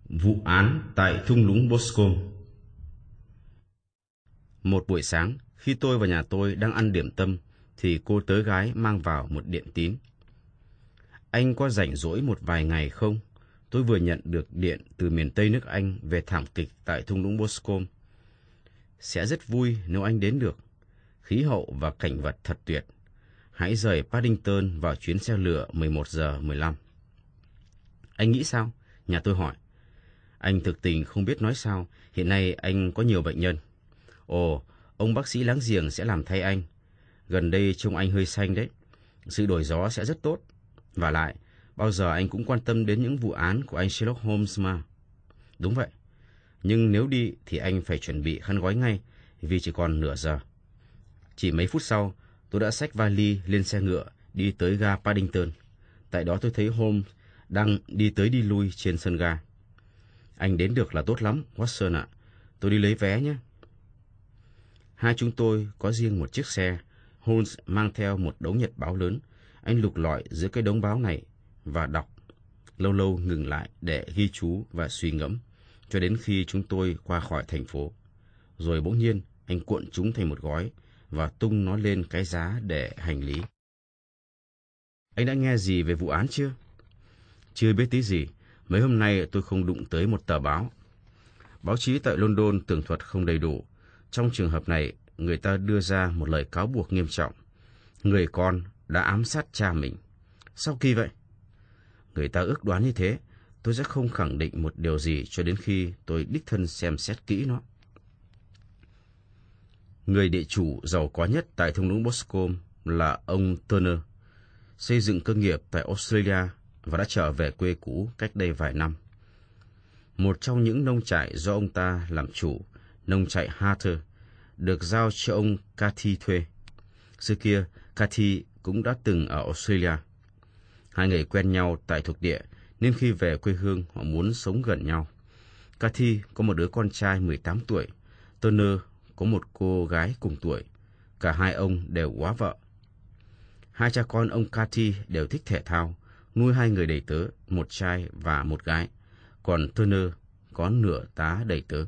Vụ án tại thung lũng Boscombe. Một buổi sáng, khi tôi và nhà tôi đang ăn điểm tâm, thì cô tớ gái mang vào một điện tín. Anh có rảnh rỗi một vài ngày không? Tôi vừa nhận được điện từ miền Tây nước Anh về thảm kịch tại thung lũng Boscombe. Sẽ rất vui nếu anh đến được. Khí hậu và cảnh vật thật tuyệt. Hãy rời Paddington vào chuyến xe lửa 11:15. Anh nghĩ sao? Nhà tôi hỏi. Anh thực tình không biết nói sao, hiện nay anh có nhiều bệnh nhân. Ồ, ông bác sĩ láng giềng sẽ làm thay anh. Gần đây trông anh hơi xanh đấy. Sự đổi gió sẽ rất tốt. Và lại, bao giờ anh cũng quan tâm đến những vụ án của anh Sherlock Holmes mà. Đúng vậy. Nhưng nếu đi thì anh phải chuẩn bị khăn gói ngay, vì chỉ còn nửa giờ. Chỉ mấy phút sau, tôi đã xách vali lên xe ngựa đi tới ga Paddington. Tại đó tôi thấy Holmes đang đi tới đi lui trên sân ga. Anh đến được là tốt lắm, Watson ạ. Tôi đi lấy vé nhé. Hai chúng tôi có riêng một chiếc xe. Holmes mang theo một đống nhật báo lớn. Anh lục lọi giữa cái đống báo này và đọc. Lâu lâu ngừng lại để ghi chú và suy ngẫm, cho đến khi chúng tôi qua khỏi thành phố. Rồi bỗng nhiên, anh cuộn chúng thành một gói và tung nó lên cái giá để hành lý. Anh đã nghe gì về vụ án chưa? Chưa biết tí gì. Mấy hôm nay tôi không đụng tới một tờ báo. Báo chí tại London tường thuật không đầy đủ. Trong trường hợp này, người ta đưa ra một lời cáo buộc nghiêm trọng. Người con đã ám sát cha mình. Sao kỳ vậy? Người ta ước đoán như thế. Tôi sẽ không khẳng định một điều gì cho đến khi tôi đích thân xem xét kỹ nó. Người địa chủ giàu có nhất tại thung lũng Boscombe là ông Turner, xây dựng cơ nghiệp tại Australia và đã trở về quê cũ cách đây vài năm. Một trong những nông trại do ông ta làm chủ, nông trại Harter, được giao cho ông Cathy thuê. Xưa kia, Cathy cũng đã từng ở Australia. Hai người quen nhau tại thuộc địa, nên khi về quê hương họ muốn sống gần nhau. Cathy có một đứa con trai 18 tuổi, Turner có một cô gái cùng tuổi. Cả hai ông đều góa vợ. Hai cha con ông Cathy đều thích thể thao, nuôi hai người đầy tớ, một trai và một gái. Còn Turner có nửa tá đầy tớ.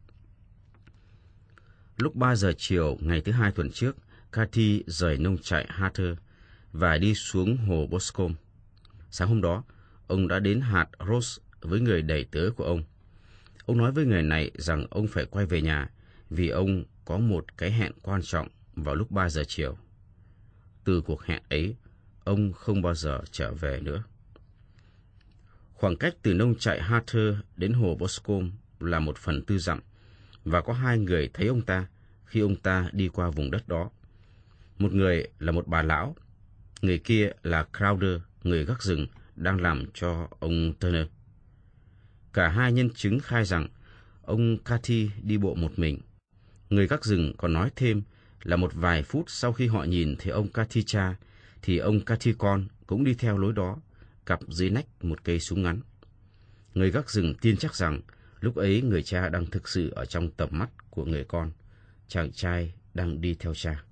Lúc 3 giờ chiều ngày thứ Hai tuần trước, Cathy rời nông trại Harter và đi xuống hồ Boscombe. Sáng hôm đó, ông đã đến hạt Ross với người đầy tớ của ông. Ông nói với người này rằng ông phải quay về nhà vì ông có một cái hẹn quan trọng vào lúc 3 giờ chiều. Từ cuộc hẹn ấy, ông không bao giờ trở về nữa. Khoảng cách từ nông trại Harter đến hồ Boscombe là 1/4 dặm, và có hai người thấy ông ta khi ông ta đi qua vùng đất đó. Một người là một bà lão, người kia là Crowder, người gác rừng đang làm cho ông Turner. Cả hai nhân chứng khai rằng ông Cathy đi bộ một mình. Người gác rừng còn nói thêm là một vài phút sau khi họ nhìn thấy ông Cathy cha, thì ông Cathy con cũng đi theo lối đó, cặp dưới nách một cây súng ngắn. Người gác rừng tin chắc rằng lúc ấy người cha đang thực sự ở trong tầm mắt của người con. Chàng trai đang đi theo cha.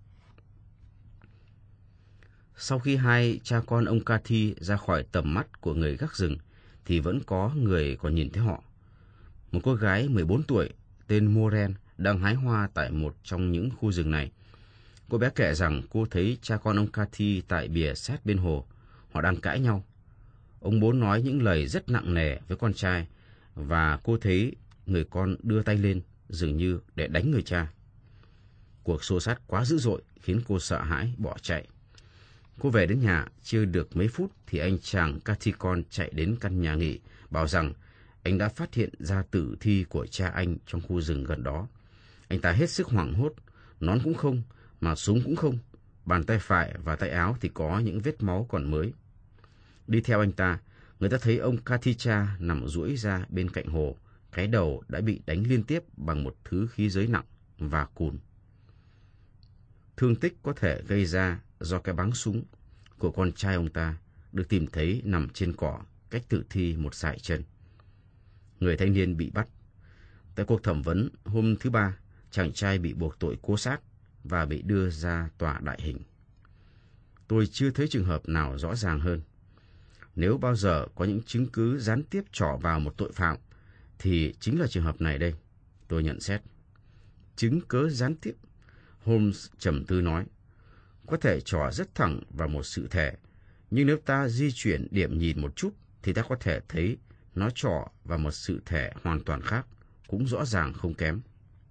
Sau khi hai cha con ông Cathy ra khỏi tầm mắt của người gác rừng, thì vẫn có người còn nhìn thấy họ. Một cô gái 14 tuổi tên Moran đang hái hoa tại một trong những khu rừng này. Cô bé kể rằng cô thấy cha con ông Cathy tại bìa sát bên hồ. Họ đang cãi nhau. Ông bố nói những lời rất nặng nề với con trai, và cô thấy người con đưa tay lên dường như để đánh người cha. Cuộc xô xát quá dữ dội khiến cô sợ hãi bỏ chạy. Cô về đến nhà chưa được mấy phút thì anh chàng Cathy con chạy đến căn nhà nghỉ, bảo rằng anh đã phát hiện ra tử thi của cha anh trong khu rừng gần đó. Anh ta hết sức hoảng hốt, nón cũng không, mà súng cũng không. Bàn tay phải và tay áo thì có những vết máu còn mới. Đi theo anh ta, người ta thấy ông Cathy cha nằm duỗi ra bên cạnh hồ, cái đầu đã bị đánh liên tiếp bằng một thứ khí giới nặng và cùn. Thương tích có thể gây ra do cái báng súng của con trai ông ta được tìm thấy nằm trên cỏ cách tử thi một sải chân. Người thanh niên bị bắt. Tại cuộc thẩm vấn hôm thứ Ba, chàng trai bị buộc tội cố sát và bị đưa ra tòa đại hình. Tôi chưa thấy trường hợp nào rõ ràng hơn. Nếu bao giờ có những chứng cứ gián tiếp trỏ vào một tội phạm, thì chính là trường hợp này đây, tôi nhận xét. Chứng cớ gián tiếp, Holmes trầm tư nói. Có thể trỏ rất thẳng vào một sự thể, nhưng nếu ta di chuyển điểm nhìn một chút thì ta có thể thấy nó trỏ vào một sự thể hoàn toàn khác, cũng rõ ràng không kém.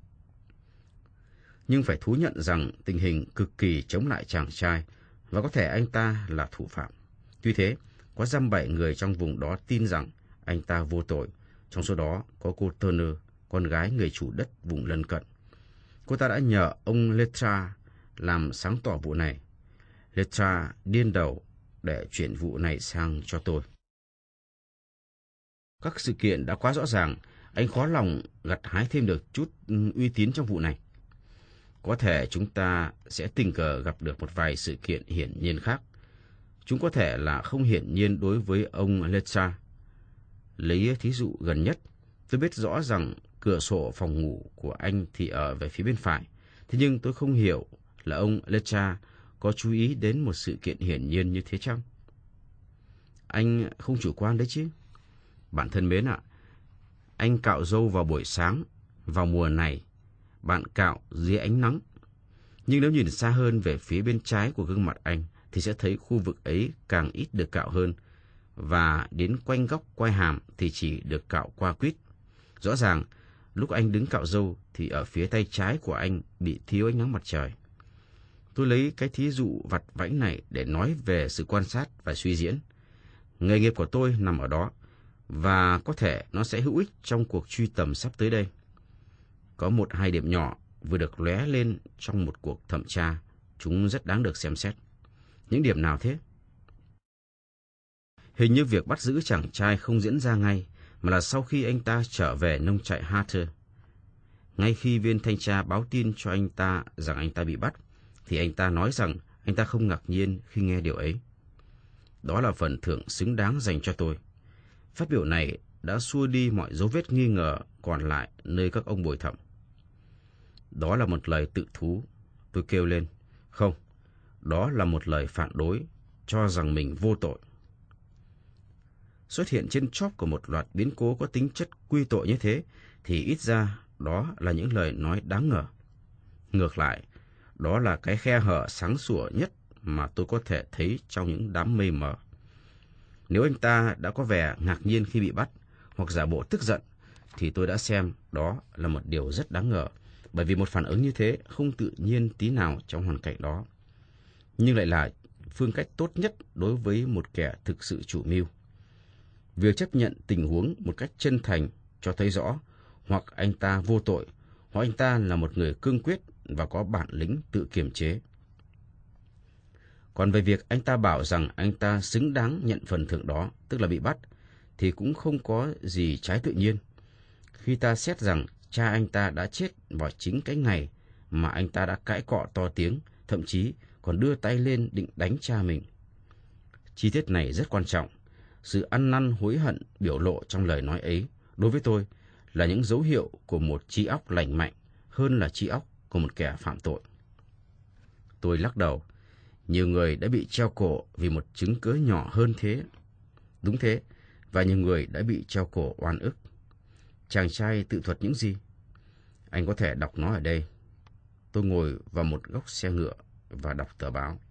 Nhưng phải thú nhận rằng tình hình cực kỳ chống lại chàng trai, và có thể anh ta là thủ phạm. Tuy thế, có dăm 7 người trong vùng đó tin rằng anh ta vô tội, trong số đó có cô Turner, con gái người chủ đất vùng lân cận. Cô ta đã nhờ ông Letra làm sáng tỏ vụ này. Letra điên đầu để chuyển vụ này sang cho tôi. Các sự kiện đã quá rõ ràng, anh khó lòng gặt hái thêm được chút uy tín trong vụ này. Có thể chúng ta sẽ tình cờ gặp được một vài sự kiện hiển nhiên khác. Chúng có thể là không hiển nhiên đối với ông Letra. Lấy thí dụ gần nhất, tôi biết rõ rằng cửa sổ phòng ngủ của anh thì ở về phía bên phải. Thế nhưng tôi không hiểu là ông Letra có chú ý đến một sự kiện hiển nhiên như thế chăng? Anh không chủ quan đấy chứ? Bạn thân mến ạ, anh cạo râu vào buổi sáng, vào mùa này, bạn cạo dưới ánh nắng. Nhưng nếu nhìn xa hơn về phía bên trái của gương mặt anh, thì sẽ thấy khu vực ấy càng ít được cạo hơn, và đến quanh góc quai hàm thì chỉ được cạo qua quýt. Rõ ràng, lúc anh đứng cạo râu thì ở phía tay trái của anh bị thiếu ánh nắng mặt trời. Tôi lấy cái thí dụ vặt vãnh này để nói về sự quan sát và suy diễn. Nghề nghiệp của tôi nằm ở đó, và có thể nó sẽ hữu ích trong cuộc truy tầm sắp tới đây. Có 1-2 điểm nhỏ vừa được lóe lên trong một cuộc thẩm tra, chúng rất đáng được xem xét. Những điểm nào thế? Hình như việc bắt giữ chàng trai không diễn ra ngay, mà là sau khi anh ta trở về nông trại Hatter. Ngay khi viên thanh tra báo tin cho anh ta rằng anh ta bị bắt, thì anh ta nói rằng anh ta không ngạc nhiên khi nghe điều ấy. Đó là phần thưởng xứng đáng dành cho tôi. Phát biểu này đã xua đi mọi dấu vết nghi ngờ còn lại nơi các ông bồi thẩm. Đó là một lời tự thú, tôi kêu lên. Không, đó là một lời phản đối, cho rằng mình vô tội. Xuất hiện trên chóp của một loạt biến cố có tính chất quy tội như thế, thì ít ra đó là những lời nói đáng ngờ. Ngược lại, đó là cái khe hở sáng sủa nhất mà tôi có thể thấy trong những đám mây mờ. Nếu anh ta đã có vẻ ngạc nhiên khi bị bắt, hoặc giả bộ tức giận, thì tôi đã xem đó là một điều rất đáng ngờ, bởi vì một phản ứng như thế không tự nhiên tí nào trong hoàn cảnh đó, nhưng lại là phương cách tốt nhất đối với một kẻ thực sự chủ mưu. Việc chấp nhận tình huống một cách chân thành cho thấy rõ hoặc anh ta vô tội, hoặc anh ta là một người cương quyết và có bản lĩnh tự kiềm chế. Còn về việc anh ta bảo rằng anh ta xứng đáng nhận phần thưởng đó, tức là bị bắt, thì cũng không có gì trái tự nhiên. Khi ta xét rằng cha anh ta đã chết vào chính cái ngày mà anh ta đã cãi cọ to tiếng, thậm chí còn đưa tay lên định đánh cha mình. Chi tiết này rất quan trọng. Sự ăn năn hối hận biểu lộ trong lời nói ấy, đối với tôi, là những dấu hiệu của một trí óc lành mạnh hơn là trí óc của một kẻ phạm tội. Tôi lắc đầu. Nhiều người đã bị treo cổ vì một chứng cớ nhỏ hơn thế. Đúng thế, và nhiều người đã bị treo cổ oan ức. Chàng trai tự thuật những gì? Anh có thể đọc nó ở đây. Tôi ngồi vào một góc xe ngựa và đọc tờ báo.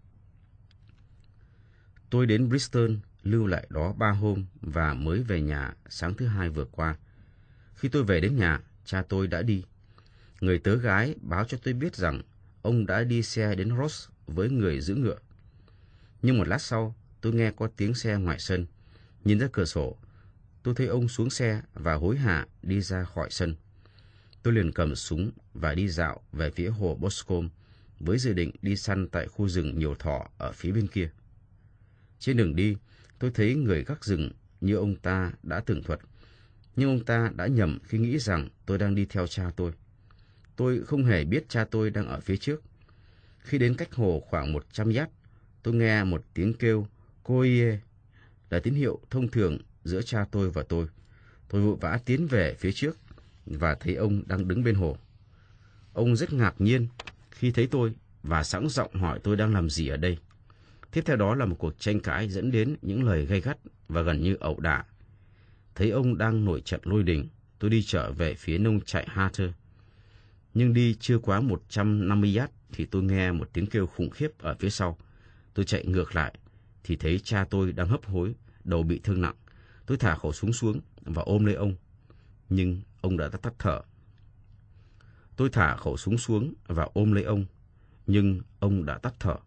Tôi đến Bristol, lưu lại đó 3 hôm và mới về nhà sáng thứ Hai vừa qua. Khi tôi về đến nhà, cha tôi đã đi. Người tớ gái báo cho tôi biết rằng ông đã đi xe đến Ross với người giữ ngựa. Nhưng một lát sau, tôi nghe có tiếng xe ngoài sân. Nhìn ra cửa sổ, tôi thấy ông xuống xe và hối hả đi ra khỏi sân. Tôi liền cầm súng và đi dạo về phía hồ Boscombe với dự định đi săn tại khu rừng nhiều thỏ ở phía bên kia. Trên đường đi, tôi thấy người gác rừng như ông ta đã tường thuật, nhưng ông ta đã nhầm khi nghĩ rằng tôi đang đi theo cha tôi. Tôi không hề biết cha tôi đang ở phía trước. Khi đến cách hồ khoảng 100 yard, tôi nghe một tiếng kêu "Coie", là tín hiệu thông thường giữa cha tôi và tôi. Tôi vội vã tiến về phía trước và thấy ông đang đứng bên hồ. Ông rất ngạc nhiên khi thấy tôi và sẵn giọng hỏi tôi đang làm gì ở đây. Tiếp theo đó là một cuộc tranh cãi dẫn đến những lời gay gắt và gần như ẩu đả. Thấy ông đang nổi trận lôi đình, tôi đi trở về phía nông trại Hatter. Nhưng đi chưa quá 150 yard thì tôi nghe một tiếng kêu khủng khiếp ở phía sau. Tôi chạy ngược lại thì thấy cha tôi đang hấp hối, đầu bị thương nặng. Tôi thả khẩu súng xuống và ôm lấy ông, nhưng ông đã tắt thở. Tôi thả khẩu súng xuống và ôm lấy ông, nhưng ông đã tắt thở.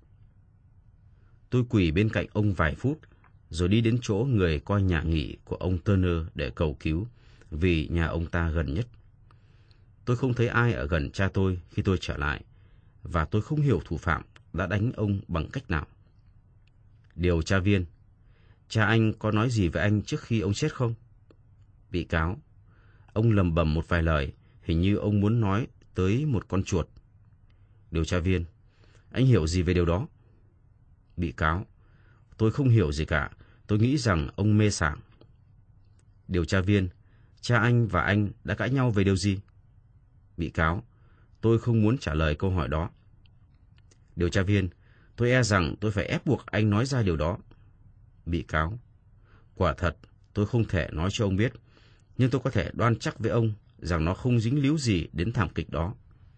Tôi quỳ bên cạnh ông vài phút, rồi đi đến chỗ người coi nhà nghỉ của ông Turner để cầu cứu, vì nhà ông ta gần nhất. Tôi không thấy ai ở gần cha tôi khi tôi trở lại, và tôi không hiểu thủ phạm đã đánh ông bằng cách nào. Điều tra viên: cha anh có nói gì với anh trước khi ông chết không? Bị cáo: ông lầm bầm một vài lời, hình như ông muốn nói tới một con chuột. Điều tra viên: anh hiểu gì về điều đó? Bị cáo: tôi không hiểu gì cả, tôi nghĩ rằng ông mê sảng. Điều tra viên: cha anh và anh đã cãi nhau về điều gì? Bị cáo: tôi không muốn trả lời câu hỏi đó. Điều tra viên: tôi e rằng tôi phải ép buộc anh nói ra điều đó. Bị cáo: quả thật, tôi không thể nói cho ông biết, nhưng tôi có thể đoan chắc với ông rằng nó không dính líu gì đến thảm kịch đó.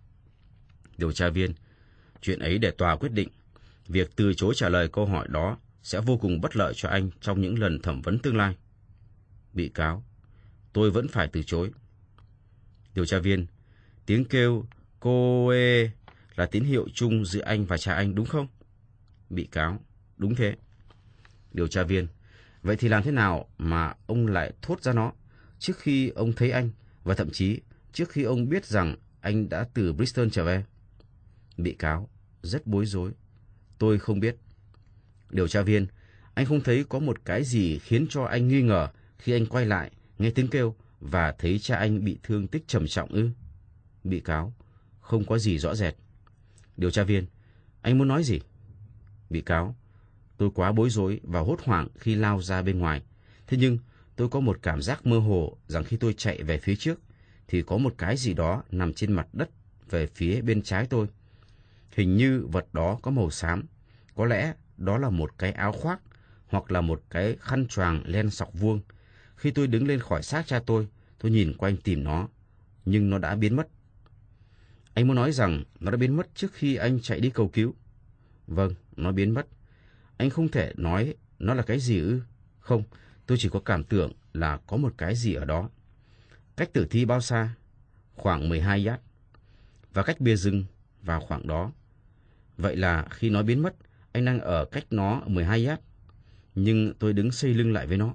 Điều tra viên: chuyện ấy để tòa quyết định. Việc từ chối trả lời câu hỏi đó sẽ vô cùng bất lợi cho anh trong những lần thẩm vấn tương lai. Bị cáo: tôi vẫn phải từ chối. Điều tra viên: tiếng kêu cô ê là tín hiệu chung giữa anh và cha anh đúng không? Bị cáo: đúng thế. Điều tra viên: vậy thì làm thế nào mà ông lại thốt ra nó trước khi ông thấy anh, và thậm chí trước khi ông biết rằng anh đã từ Bristol trở về? Bị cáo: rất bối rối. Tôi không biết. Điều tra viên: anh không thấy có một cái gì khiến cho anh nghi ngờ khi anh quay lại, nghe tiếng kêu và thấy cha anh bị thương tích trầm trọng ư? Bị cáo: không có gì rõ rệt. Điều tra viên: anh muốn nói gì? Bị cáo: tôi quá bối rối và hốt hoảng khi lao ra bên ngoài. Thế nhưng tôi có một cảm giác mơ hồ rằng khi tôi chạy về phía trước thì có một cái gì đó nằm trên mặt đất về phía bên trái tôi. Hình như vật đó có màu xám. Có lẽ đó là một cái áo khoác hoặc là một cái khăn choàng len sọc vuông. Khi tôi đứng lên khỏi xác cha tôi nhìn quanh tìm nó, nhưng nó đã biến mất. Anh muốn nói rằng nó đã biến mất trước khi anh chạy đi cầu cứu? Vâng, nó biến mất. Anh không thể nói nó là cái gì ư? Không, tôi chỉ có cảm tưởng là có một cái gì ở đó. Cách tử thi bao xa? Khoảng 12 yard. Và cách bia rừng vào khoảng đó. Vậy là khi nó biến mất, anh đang ở cách nó 12 yard. Nhưng tôi đứng xây lưng lại với nó.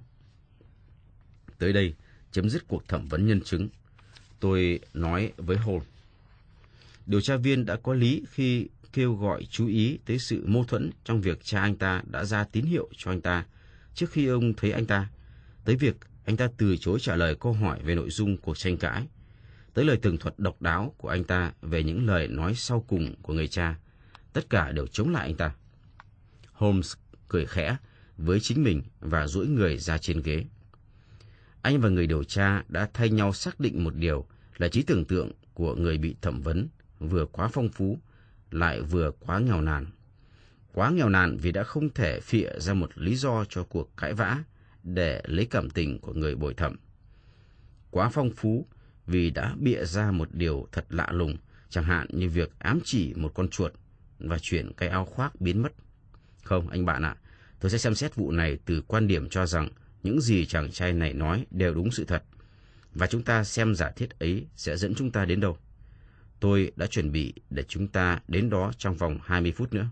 Tới đây, chấm dứt cuộc thẩm vấn nhân chứng. Tôi nói với Holmes. Điều tra viên đã có lý khi kêu gọi chú ý tới sự mâu thuẫn trong việc cha anh ta đã ra tín hiệu cho anh ta trước khi ông thấy anh ta, tới việc anh ta từ chối trả lời câu hỏi về nội dung cuộc tranh cãi, tới lời tường thuật độc đáo của anh ta về những lời nói sau cùng của người cha. Tất cả đều chống lại anh ta. Holmes cười khẽ với chính mình và duỗi người ra trên ghế. Anh và người điều tra đã thay nhau xác định một điều là trí tưởng tượng của người bị thẩm vấn vừa quá phong phú, lại vừa quá nghèo nàn. Quá nghèo nàn vì đã không thể phịa ra một lý do cho cuộc cãi vã để lấy cảm tình của người bồi thẩm. Quá phong phú vì đã bịa ra một điều thật lạ lùng, chẳng hạn như việc ám chỉ một con chuột và chuyện cái áo khoác biến mất. Không, anh bạn ạ, tôi sẽ xem xét vụ này từ quan điểm cho rằng những gì chàng trai này nói đều đúng sự thật, và chúng ta xem giả thiết ấy sẽ dẫn chúng ta đến đâu. Tôi đã chuẩn bị để chúng ta đến đó trong vòng 20 phút nữa.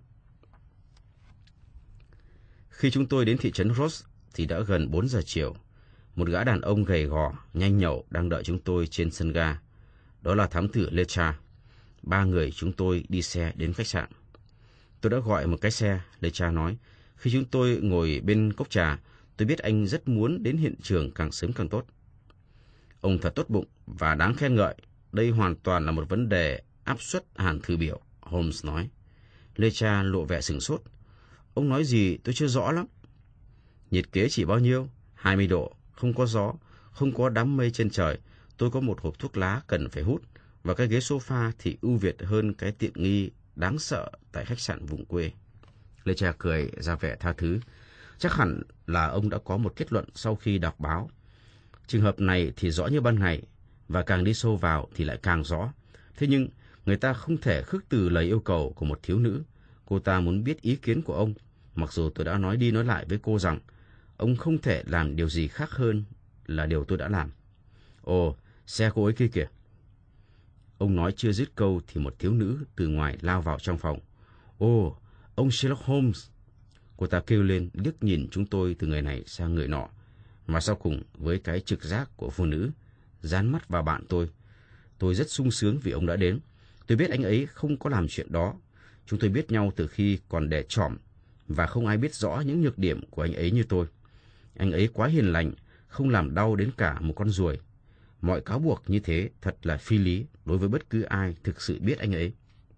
Khi chúng tôi đến thị trấn Ross thì đã gần 4 giờ chiều. Một gã đàn ông gầy gò, nhanh nhẩu đang đợi chúng tôi trên sân ga. Đó là thám tử Lecha. 3 người chúng tôi đi xe đến khách sạn. Tôi đã gọi một cái xe, Lecha nói. Khi chúng tôi ngồi bên cốc trà, tôi biết anh rất muốn đến hiện trường càng sớm càng tốt. Ông thật tốt bụng và đáng khen ngợi. Đây hoàn toàn là một vấn đề áp suất hàn thư biểu, Holmes nói. Lecha lộ vẻ sửng sốt. Ông nói gì tôi chưa rõ lắm. Nhiệt kế chỉ bao nhiêu? 20 độ, không có gió, không có đám mây trên trời. Tôi có một hộp thuốc lá cần phải hút, và cái ghế sofa thì ưu việt hơn cái tiện nghi đáng sợ tại khách sạn vùng quê. Lecha cười ra vẻ tha thứ. Chắc hẳn là ông đã có một kết luận sau khi đọc báo. Trường hợp này thì rõ như ban ngày, và càng đi sâu vào thì lại càng rõ. Thế nhưng, người ta không thể khước từ lời yêu cầu của một thiếu nữ. Cô ta muốn biết ý kiến của ông, mặc dù tôi đã nói đi nói lại với cô rằng ông không thể làm điều gì khác hơn là điều tôi đã làm. Ồ, xe cô ấy kia kìa. Ông nói chưa dứt câu thì một thiếu nữ từ ngoài lao vào trong phòng. Ồ, ông Sherlock Holmes. Cô ta kêu lên, liếc nhìn chúng tôi từ người này sang người nọ. Mà sau cùng, với cái trực giác của phụ nữ, dán mắt vào bạn tôi. Tôi rất sung sướng vì ông đã đến. Tôi biết anh ấy không có làm chuyện đó. Chúng tôi biết nhau từ khi còn đẻ trỏm, và không ai biết rõ những nhược điểm của anh ấy như tôi. Anh ấy quá hiền lành, không làm đau đến cả một con ruồi. Mọi cáo buộc như thế thật là phi lý đối với bất cứ ai thực sự biết anh ấy.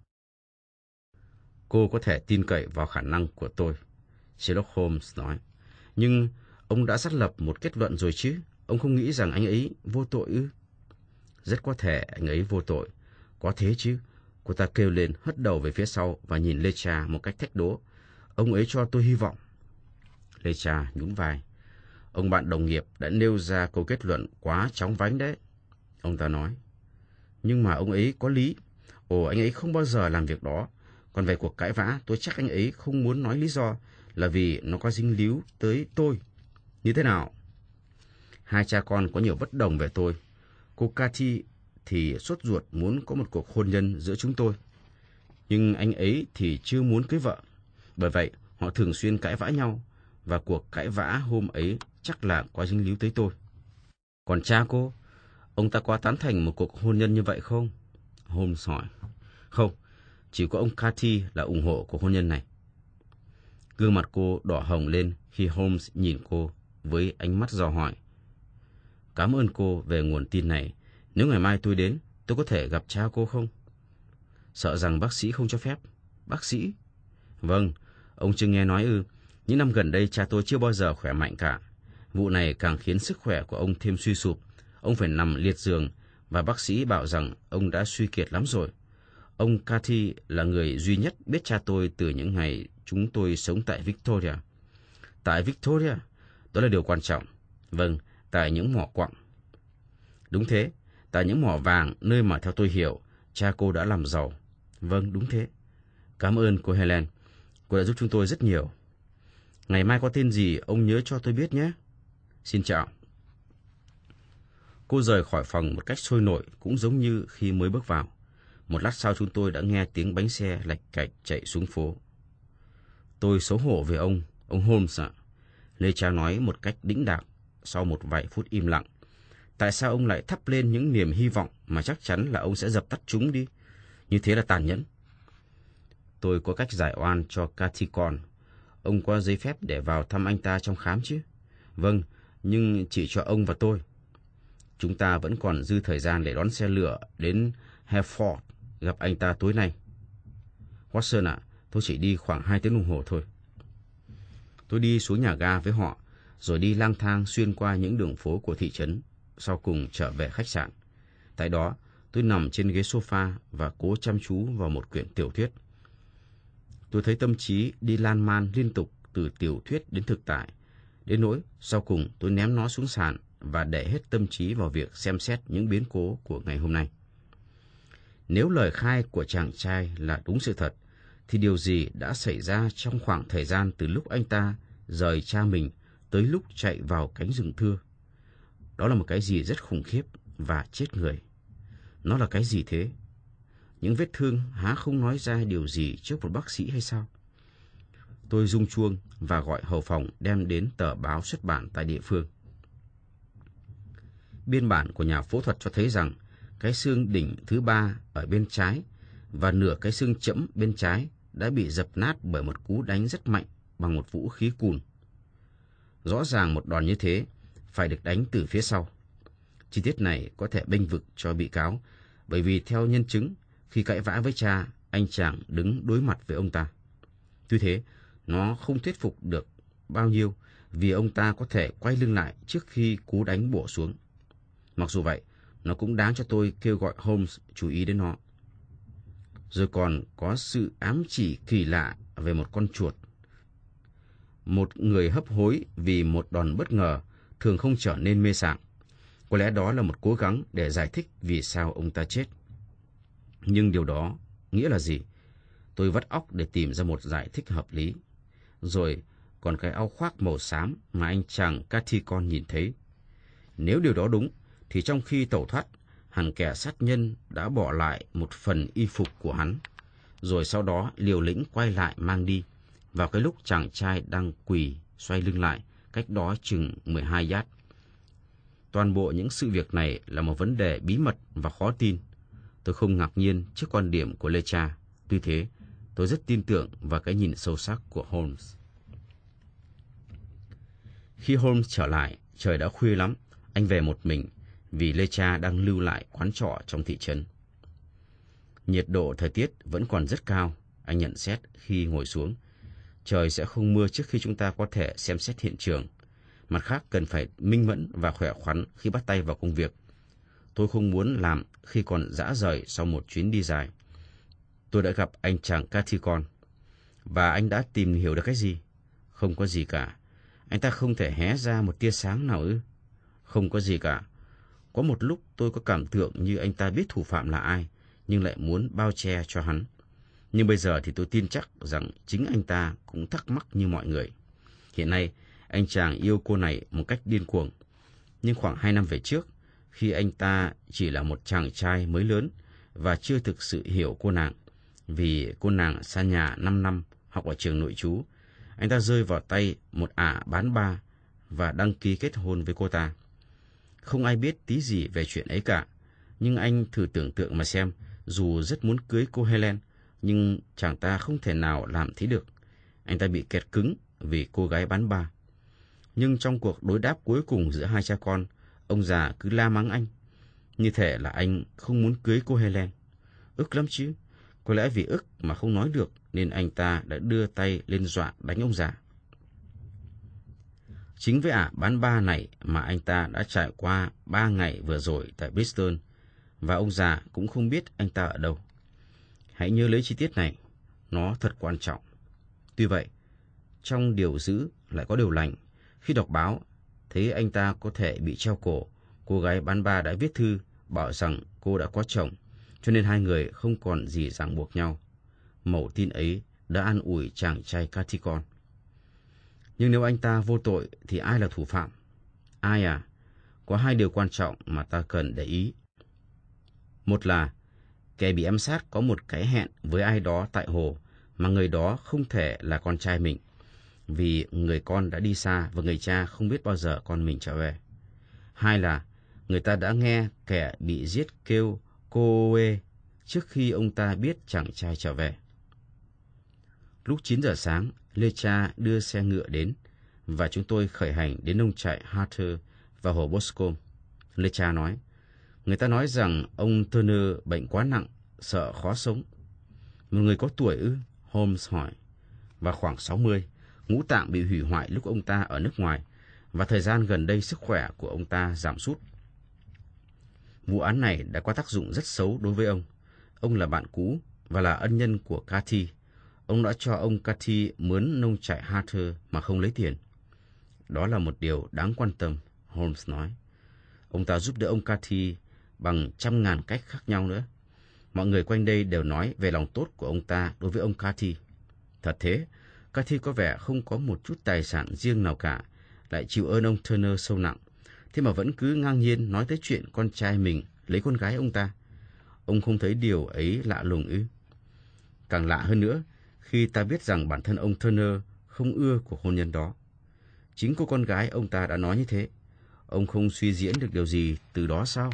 Cô có thể tin cậy vào khả năng của tôi, Sherlock Holmes nói. Nhưng ông đã xác lập một kết luận rồi chứ? Ông không nghĩ rằng anh ấy vô tội ư? Rất có thể anh ấy vô tội. Có thế chứ? Cô ta kêu lên, hất đầu về phía sau và nhìn Lê Cha một cách thách đố. Ông ấy cho tôi hy vọng. Lê Cha nhún vai. Ông bạn đồng nghiệp đã nêu ra câu kết luận quá chóng vánh đấy. Ông ta nói. Nhưng mà ông ấy có lý. Ồ, anh ấy không bao giờ làm việc đó. Còn về cuộc cãi vã, tôi chắc anh ấy không muốn nói lý do là vì nó có dính líu tới tôi. Như thế nào? Hai cha con có nhiều bất đồng về tôi. Cô Cathy thì sốt ruột muốn có một cuộc hôn nhân giữa chúng tôi. Nhưng anh ấy thì chưa muốn cưới vợ. Bởi vậy, họ thường xuyên cãi vã nhau. Và cuộc cãi vã hôm ấy chắc là có dính líu tới tôi. Còn cha cô, ông ta có tán thành một cuộc hôn nhân như vậy không? Holmes hỏi. Không, chỉ có ông Cathy là ủng hộ cuộc hôn nhân này. Gương mặt cô đỏ hồng lên khi Holmes nhìn cô với ánh mắt dò hỏi. Cảm ơn cô về nguồn tin này. Nếu ngày mai tôi đến, tôi có thể gặp cha cô không? Sợ rằng bác sĩ không cho phép. Bác sĩ? Vâng, ông chưa nghe nói ư. Những năm gần đây cha tôi chưa bao giờ khỏe mạnh cả. Vụ này càng khiến sức khỏe của ông thêm suy sụp. Ông phải nằm liệt giường và bác sĩ bảo rằng ông đã suy kiệt lắm rồi. Ông Cathy là người duy nhất biết cha tôi từ những ngày chúng tôi sống tại Victoria. Tại Victoria? Đó là điều quan trọng. Vâng, tại những mỏ quặng. Đúng thế, tại những mỏ vàng nơi mà theo tôi hiểu, cha cô đã làm giàu. Vâng, đúng thế. Cảm ơn cô Helen. Cô đã giúp chúng tôi rất nhiều. Ngày mai có tin gì ông nhớ cho tôi biết nhé. Xin chào. Cô rời khỏi phòng một cách sôi nổi cũng giống như khi mới bước vào. Một lát sau chúng tôi đã nghe tiếng bánh xe lạch cạch chạy xuống phố. Tôi xấu hổ về ông Holmes ạ. Lê Cha nói một cách đĩnh đạc sau một vài phút im lặng. Tại sao ông lại thắp lên những niềm hy vọng mà chắc chắn là ông sẽ dập tắt chúng đi? Như thế là tàn nhẫn. Tôi có cách giải oan cho Cathy con. Ông có giấy phép để vào thăm anh ta trong khám chứ? Vâng, nhưng chỉ cho ông và tôi. Chúng ta vẫn còn dư thời gian để đón xe lửa đến Hereford gặp anh ta tối nay. Watson ạ, tôi chỉ đi khoảng 2 tiếng đồng hồ thôi. Tôi đi xuống nhà ga với họ, rồi đi lang thang xuyên qua những đường phố của thị trấn, sau cùng trở về khách sạn. Tại đó, tôi nằm trên ghế sofa và cố chăm chú vào một quyển tiểu thuyết. Tôi thấy tâm trí đi lan man liên tục từ tiểu thuyết đến thực tại, đến nỗi sau cùng tôi ném nó xuống sàn và để hết tâm trí vào việc xem xét những biến cố của ngày hôm nay. Nếu lời khai của chàng trai là đúng sự thật, thì điều gì đã xảy ra trong khoảng thời gian từ lúc anh ta rời cha mình tới lúc chạy vào cánh rừng thưa? Đó là một cái gì rất khủng khiếp và chết người. Nó là cái gì thế? Những vết thương há không nói ra điều gì trước một bác sĩ hay sao? Tôi rung chuông và gọi hầu phòng đem đến tờ báo xuất bản tại địa phương. Biên bản của nhà phẫu thuật cho thấy rằng cái xương đỉnh thứ 3 ở bên trái và nửa cái xương chẫm bên trái đã bị dập nát bởi một cú đánh rất mạnh bằng một vũ khí cùn. Rõ ràng một đòn như thế phải được đánh từ phía sau. Chi tiết này có thể bênh vực cho bị cáo, bởi vì theo nhân chứng, khi cãi vã với cha, anh chàng đứng đối mặt với ông ta. Tuy thế, nó không thuyết phục được bao nhiêu vì ông ta có thể quay lưng lại trước khi cú đánh bổ xuống. Mặc dù vậy, nó cũng đáng cho tôi kêu gọi Holmes chú ý đến nó. Rồi còn có sự ám chỉ kỳ lạ về một con chuột. Một người hấp hối vì một đòn bất ngờ thường không trở nên mê sảng. Có lẽ đó là một cố gắng để giải thích vì sao ông ta chết. Nhưng điều đó nghĩa là gì? Tôi vắt óc để tìm ra một giải thích hợp lý. Rồi còn cái áo khoác màu xám mà anh chàng Cathicon nhìn thấy. Nếu điều đó đúng, thì trong khi tẩu thoát, hẳn kẻ sát nhân đã bỏ lại một phần y phục của hắn, rồi sau đó liều lĩnh quay lại mang đi, vào cái lúc chàng trai đang quỳ xoay lưng lại, cách đó chừng 12 yard. Toàn bộ những sự việc này là một vấn đề bí mật và khó tin. Tôi không ngạc nhiên trước quan điểm của Lecha. Tuy thế, tôi rất tin tưởng vào cái nhìn sâu sắc của Holmes. Khi Holmes trở lại, trời đã khuya lắm. Anh về một mình vì Lecha đang lưu lại quán trọ trong thị trấn. Nhiệt độ thời tiết vẫn còn rất cao, anh nhận xét khi ngồi xuống. Trời sẽ không mưa trước khi chúng ta có thể xem xét hiện trường. Mặt khác, cần phải minh mẫn và khỏe khoắn khi bắt tay vào công việc. Tôi không muốn làm khi còn rã rời sau một chuyến đi dài. Tôi đã gặp anh chàng Cathicon. Và anh đã tìm hiểu được cái gì? Không có gì cả. Anh ta không thể hé ra một tia sáng nào ư? Không có gì cả. Có một lúc tôi có cảm tưởng như anh ta biết thủ phạm là ai, nhưng lại muốn bao che cho hắn. Nhưng bây giờ thì tôi tin chắc rằng chính anh ta cũng thắc mắc như mọi người. Hiện nay, anh chàng yêu cô này một cách điên cuồng. Nhưng khoảng 2 năm về trước, khi anh ta chỉ là một chàng trai mới lớn và chưa thực sự hiểu cô nàng, vì cô nàng xa nhà 5 năm học ở trường nội trú, anh ta rơi vào tay một ả bán ba và đăng ký kết hôn với cô ta. Không ai biết tí gì về chuyện ấy cả, nhưng anh thử tưởng tượng mà xem, dù rất muốn cưới cô Helen, nhưng chàng ta không thể nào làm thế được. Anh ta bị kẹt cứng vì cô gái bán ba. Nhưng trong cuộc đối đáp cuối cùng giữa hai cha con, ông già cứ la mắng anh, như thể là anh không muốn cưới cô Helen. Ức lắm chứ. Có lẽ vì ức mà không nói được nên anh ta đã đưa tay lên dọa đánh ông già. Chính với ả bán ba này mà anh ta đã trải qua 3 ngày vừa rồi tại Bristol, và ông già cũng không biết anh ta ở đâu. Hãy nhớ lấy chi tiết này, nó thật quan trọng. Tuy vậy, trong điều dữ lại có điều lành. Khi đọc báo, thấy anh ta có thể bị treo cổ, cô gái bán ba đã viết thư bảo rằng cô đã có chồng, cho nên hai người không còn gì ràng buộc nhau. Mẩu tin ấy đã an ủi chàng trai Cathicon. Nhưng nếu anh ta vô tội thì ai là thủ phạm? Ai à? Có 2 điều quan trọng mà ta cần để ý. Một là kẻ bị ám sát có một cái hẹn với ai đó tại hồ mà người đó không thể là con trai mình, vì người con đã đi xa và người cha không biết bao giờ con mình trở về. 2 là người ta đã nghe kẻ bị giết kêu cô ê trước khi ông ta biết chàng trai trở về. Lúc 9 giờ sáng, Lecha đưa xe ngựa đến và chúng tôi khởi hành đến nông trại Harter và hồ Boscombe. Lecha nói, người ta nói rằng ông Turner bệnh quá nặng, sợ khó sống. Một người có tuổi ư? Holmes hỏi. Và khoảng 60, ngũ tạng bị hủy hoại lúc ông ta ở nước ngoài, và thời gian gần đây sức khỏe của ông ta giảm sút. Vụ án này đã có tác dụng rất xấu đối với ông. Ông là bạn cũ và là ân nhân của Cathy. Ông đã cho ông Cathy mướn nông trại Harter mà không lấy tiền. Đó là một điều đáng quan tâm, Holmes nói. Ông ta giúp đỡ ông Cathy bằng 100.000 cách khác nhau nữa. Mọi người quanh đây đều nói về lòng tốt của ông ta đối với ông Cathy. Thật thế, Cathy có vẻ không có một chút tài sản riêng nào cả, lại chịu ơn ông Turner sâu nặng. Thế mà vẫn cứ ngang nhiên nói tới chuyện con trai mình lấy con gái ông ta. Ông không thấy điều ấy lạ lùng ư? Càng lạ hơn nữa, khi ta biết rằng bản thân ông Turner không ưa cuộc hôn nhân đó. Chính cô con gái ông ta đã nói như thế. Ông không suy diễn được điều gì từ đó sao?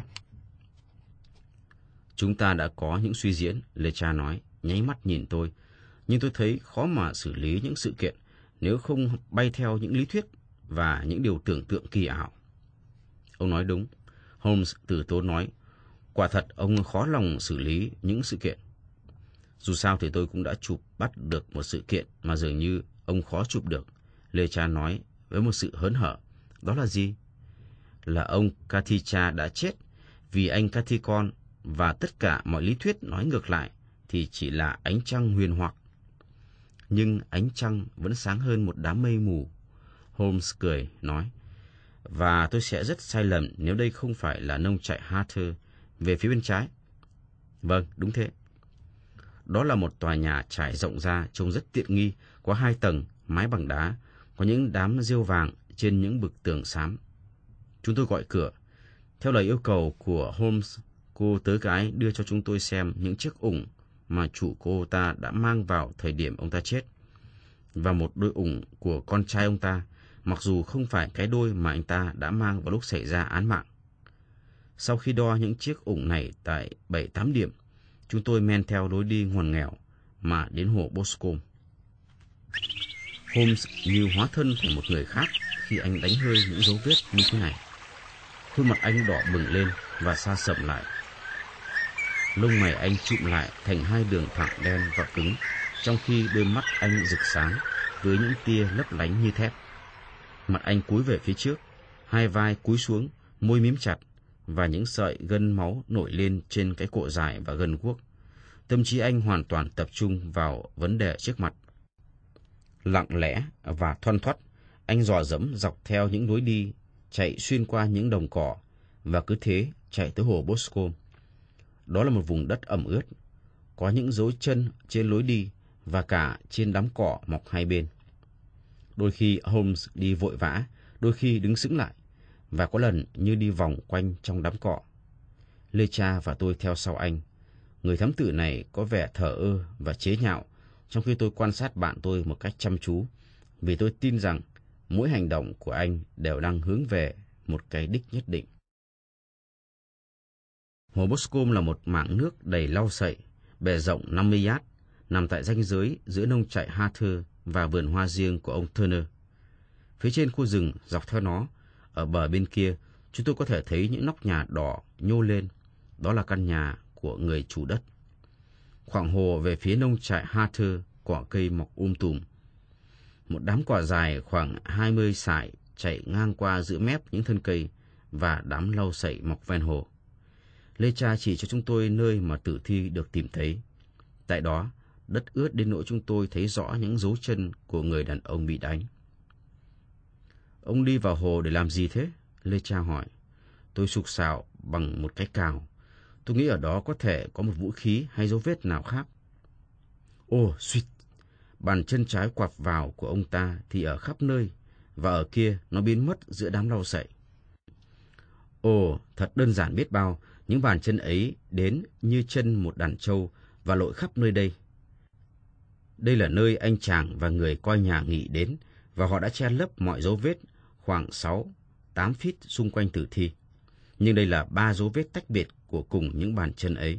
Chúng ta đã có những suy diễn, Lecha nói, nháy mắt nhìn tôi. Nhưng tôi thấy khó mà xử lý những sự kiện nếu không bay theo những lý thuyết và những điều tưởng tượng kỳ ảo. Ông nói đúng. Holmes từ tốn nói, quả thật ông khó lòng xử lý những sự kiện. Dù sao thì tôi cũng đã chụp bắt được một sự kiện mà dường như ông khó chụp được, Lecha nói với một sự hớn hở. Đó là gì? Là ông Cathicha đã chết vì anh Cathicon, và tất cả mọi lý thuyết nói ngược lại thì chỉ là ánh trăng huyền hoặc. Nhưng ánh trăng vẫn sáng hơn một đám mây mù. Holmes cười, nói, và tôi sẽ rất sai lầm nếu đây không phải là nông trại Harter về phía bên trái. Vâng, đúng thế. Đó là một tòa nhà trải rộng ra, trông rất tiện nghi, có 2 tầng, mái bằng đá, có những đám rêu vàng trên những bức tường xám. Chúng tôi gọi cửa. Theo lời yêu cầu của Holmes, cô tớ gái đưa cho chúng tôi xem những chiếc ủng mà chủ cô ta đã mang vào thời điểm ông ta chết, và một đôi ủng của con trai ông ta, mặc dù không phải cái đôi mà anh ta đã mang vào lúc xảy ra án mạng. Sau khi đo những chiếc ủng này tại 7-8 điểm, chúng tôi men theo lối đi ngoằn nghèo mà đến hồ Boscombe. Holmes như hóa thân thành một người khác khi anh đánh hơi những dấu vết như thế này. Khuôn mặt anh đỏ bừng lên và sa sầm lại. Lông mày anh chụm lại thành 2 đường thẳng đen và cứng, trong khi đôi mắt anh rực sáng với những tia lấp lánh như thép. Mặt anh cúi về phía trước, 2 vai cúi xuống, môi mím chặt, và những sợi gân máu nổi lên trên cái cổ dài và gân guốc. Tâm trí anh hoàn toàn tập trung vào vấn đề trước mặt. Lặng lẽ và thoăn thoắt, anh dò dẫm dọc theo những lối đi, chạy xuyên qua những đồng cỏ, và cứ thế chạy tới hồ Boscombe. Đó là một vùng đất ẩm ướt, có những dấu chân trên lối đi và cả trên đám cỏ mọc hai bên. Đôi khi Holmes đi vội vã, đôi khi đứng sững lại, và có lần như đi vòng quanh trong đám cỏ. Lecha và tôi theo sau anh. Người thám tử này có vẻ thờ ơ và chế nhạo, trong khi tôi quan sát bạn tôi một cách chăm chú, vì tôi tin rằng mỗi hành động của anh đều đang hướng về một cái đích nhất định. Hồ Boscombe là một mảng nước đầy lau sậy, bề rộng 50 yard, nằm tại ranh giới giữa nông trại Harter và vườn hoa riêng của ông Turner. Phía trên khu rừng dọc theo nó, ở bờ bên kia, chúng tôi có thể thấy những nóc nhà đỏ nhô lên. Đó là căn nhà của người chủ đất. Khoảng hồ về phía nông trại Harter, cỏ cây mọc tùm. Một đám cỏ dài khoảng 20 sải chạy ngang qua giữa mép những thân cây và đám lau sậy mọc ven hồ. Lecha chỉ cho chúng tôi nơi mà tử thi được tìm thấy. Tại đó, đất ướt đến nỗi chúng tôi thấy rõ những dấu chân của người đàn ông bị đánh. Ông đi vào hồ để làm gì thế? Lecha hỏi. Tôi sục sạo bằng một cái cào. Tôi nghĩ ở đó có thể có một vũ khí hay dấu vết nào khác. Ồ, suýt! Bàn chân trái quặp vào của ông ta thì ở khắp nơi, và ở kia nó biến mất giữa đám lau sậy. Ồ, thật đơn giản biết bao, những bàn chân ấy đến như chân một đàn trâu và lội khắp nơi đây. Đây là nơi anh chàng và người coi nhà nghỉ đến, và họ đã che lấp mọi dấu vết khoảng 6-8 feet xung quanh tử thi. Nhưng đây là 3 dấu vết tách biệt của cùng những bàn chân ấy.